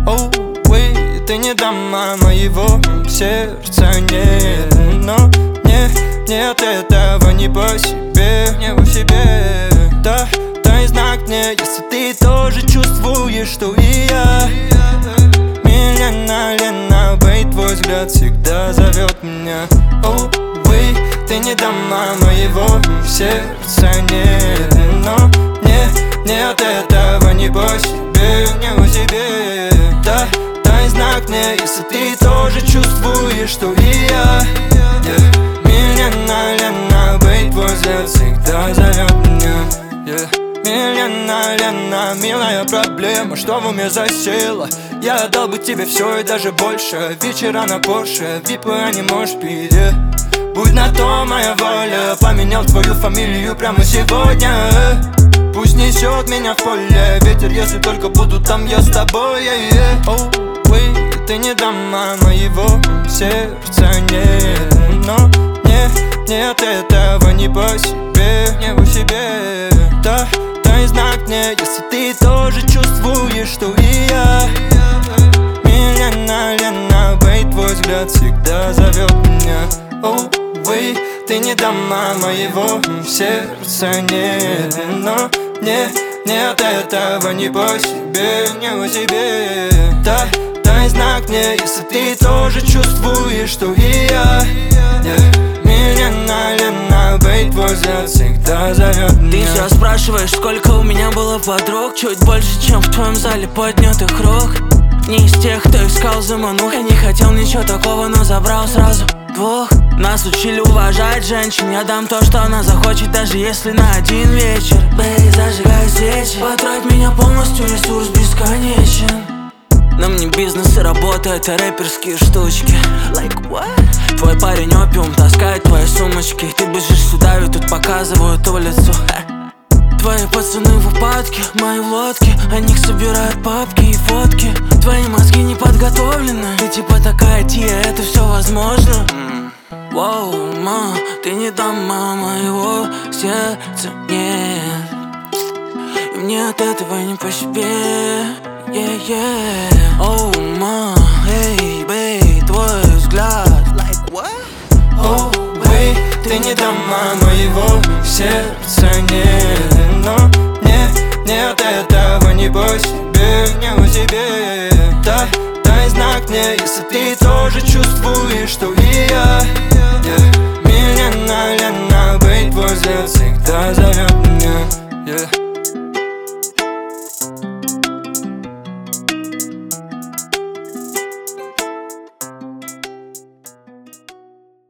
Оуэй, ты не дама моего сердца, нет. Но мне от этого не по себе, не по себе. Да, дай знак мне, если ты тоже чувствуешь, что и я. Милена, Лена, бей, твой взгляд всегда зовет меня. Оуэй, ты не дама моего сердца, нет. Но мне от этого не по себе, не по себе. Да, дай знак мне, если ты тоже чувствуешь, что и я. Милена, Лена, бей, твой взгляд всегда зовет меня. Милена, Лена, милая проблема, что в уме засела? Я отдал бы тебе все и даже больше. Вечера на Порше, випы, а не можешь пить, Будь на то моя воля, поменял твою фамилию прямо сегодня. Пусть несет меня в поле ветер, если только буду там я с тобой, Оуэй, ты не дама моего сердца, нет. Но мне от этого не по себе, не по себе. Да, дай знак мне, если ты тоже чувствуешь, что и я. Милена, Лена, бей, твой взгляд всегда зовет меня. Оуэй, ты не дама моего сердца, нет. Но мне от этого не по себе, не по себе. Да, дай знак мне, если ты тоже чувствуешь, что и я. Милена, Лена, бей, твой взгляд всегда зовет меня. Ты все спрашиваешь, сколько у меня было подруг. Чуть больше, чем в твоем зале поднятых рук. Не из тех, кто искал заманух. Я не хотел ничего такого, но забрал сразу двух. Нас учили уважать женщин. Я дам то, что она захочет, даже если на один вечер. Бэй, зажигай свечи. Потрать меня полностью, ресурс бесконечен. Нам не бизнес и работа, это рэперские штучки. Like what? Твой парень опиум таскает твои сумочки. Ты бежишь сюда, и тут показывают улицу. Твои пацаны в упадке, мои в лодке. О них собирают папки и фотки. Твои мозги не подготовлены. Ты типа такая Тия, это все возможно. Воу, ма, ты не дама моего сердца, нет. И мне от этого не по себе, Оу, ма, эй, бей, твой взгляд. Like what? Оуэй, ты не дама моего сердца, нет. Но мне от этого не по себе, не по себе. Да, дай знак мне, если ты тоже чувствуешь, что и я. Милена, Лена, бей, твой взгляд всегда зовет меня.